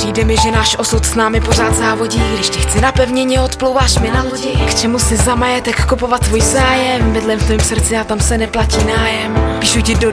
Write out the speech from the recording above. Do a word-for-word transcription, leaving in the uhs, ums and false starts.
Přijde mi, že náš osud s námi pořád závodí. Když tě chci na pevnině, odplouváš mi na lodi. K čemu si za majetek kupovat tvůj zájem? Bydlím v tvém srdci a tam se neplatí nájem. Píšu ti do